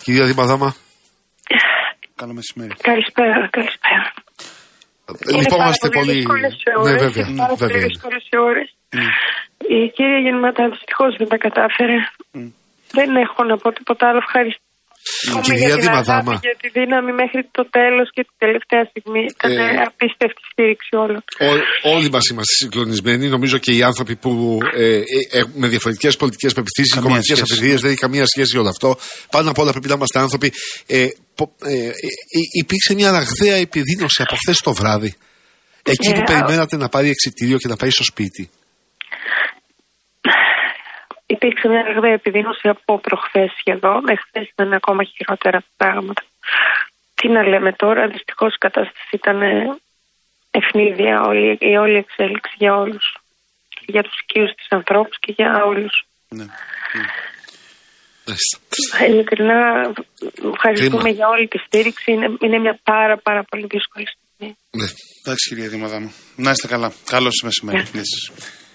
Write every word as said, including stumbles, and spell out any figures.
Κυρία Δημαδάμα. Καλό μεσημέρι. Καλησπέρα, καλησπέρα. Λυπόμαστε πολύ. Ναι, βέβαια. Είναι πάρα πολύ δύσκολες οι ώρες. Η κυρία Γεννηματά δυστυχώς δεν τα κατάφερε. Mm. Δεν έχω να πω τίποτα άλλο. Ευχαριστώ. Mm. Κυρία Δημαδάμα. Για τη δύναμη μέχρι το τέλος και την τελευταία στιγμή. Ήταν ε, απίστευτη στήριξη όλων. Ό, όλοι μας είμαστε συγκλονισμένοι. Νομίζω και οι άνθρωποι που ε, ε, με διαφορετικές πολιτικές πεποιθήσεις και κομματικές αφεντίες δεν έχει καμία σχέση με όλο αυτό. Πάνω απ' όλα πρέπει να είμαστε άνθρωποι. Ε, πο, ε, ε, ε, υπήρξε μια ραγδαία επιδείνωση από χθες το βράδυ. Εκεί που yeah. περιμένατε να πάρει εξιτήριο και να πάει στο σπίτι. Υπήρξε μια ραγδαία επιδείνωση από προχθές σχεδόν. Εχθές ήταν ακόμα χειρότερα τα πράγματα. Τι να λέμε τώρα, δυστυχώς η κατάσταση ήταν ευνίδια, όλη, η όλη εξέλιξη για όλους. Για τους οικείους της ανθρώπους και για όλους. Ναι. Ναι. Ειλικρινά ευχαριστούμε Κρίμα. για όλη τη στήριξη. Είναι, είναι μια πάρα πάρα πολύ δύσκολη στιγμή. Ναι. Εντάξει κυρία Δημαδάμα. Να είστε καλά. Καλώς μεσημέρι. Yeah.